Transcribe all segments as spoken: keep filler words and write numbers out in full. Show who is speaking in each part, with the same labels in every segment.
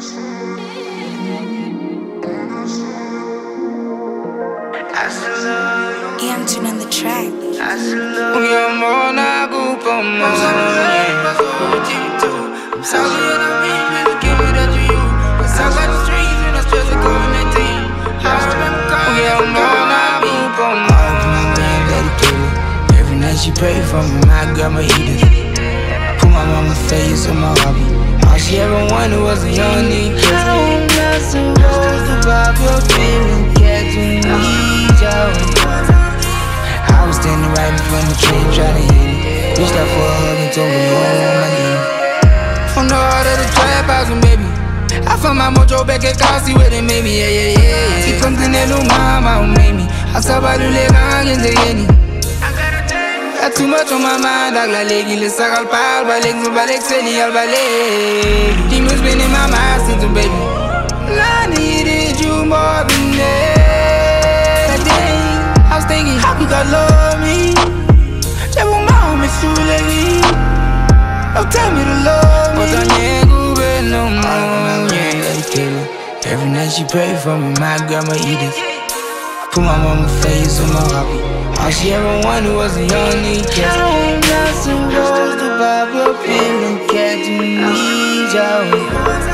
Speaker 1: Ian on the track.
Speaker 2: Every night she pray for me, my grandma eat it. Put my mama face on my hobby. All she ever wanted was a young nigga. I'm not supposed to pop your feeling, catch you need you. I was standing right in front of the train trying to hit it. Reached out for a hug and told me you don't want my knee. From the heart of the trap house, baby, I found my mojo back at Kasi where they made me, yeah, yeah, yeah. Si contenendo mama, made me. I saw by the leg, I can't take any. Got too much on my mind, I got leggy, let's suck al pal, balik, so balik, seni al balik. Demons been in my mind since a baby. I needed you more than that day. I was thinking, how you got love me? That one mom is too late. Don't tell me to love me. But I ain't good no more, yeah, let it kill her. Every night she pray for me, my grandma eat it. Put my mama face on my hobby. All she ever wanted was a young nigga. I'm not supposed to pop your feeling, catch you need you.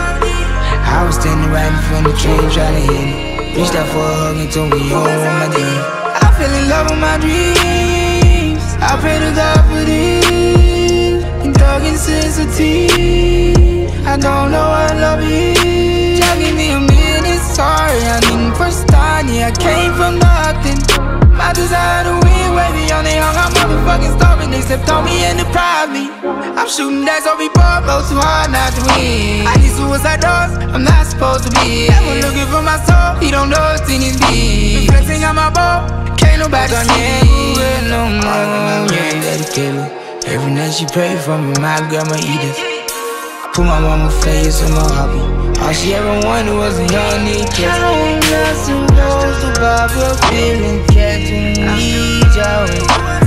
Speaker 2: I was standing right in front of the train trying to hit it. Reached out for a hug and told me you don't want my D. I fell in love with my dreams. I pray to God for this. And dog insensitive. I don't know what love is. Just give me a minute, sorry. I need first time, yeah, I came from nothing. My desire to win, wavy on they hung, I'm motherfucking starving. They stepped on me and deprived me. I'm shooting dice on people, go too hard not to win. I need suicide doors, I'm not supposed to be. I'm looking for my soul, he don't know what's in his beat. Flexing on my boat, can't nobody see me no more, yeah, let it kill her. Every night she pray for me, my grandma eat it. Put my mama face on my hobby. All she ever wanted was a young nigga. I'm not supposed to pop your feeling, catch you need you.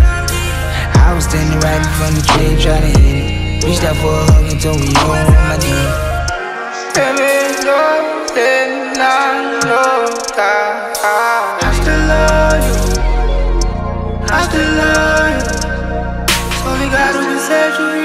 Speaker 2: I was standing right in front of the train trying to hit it. Reached out for a hug and told me you don't want my D. Baby, no, then I know that I still love you. I still love you. So we gotta be said you.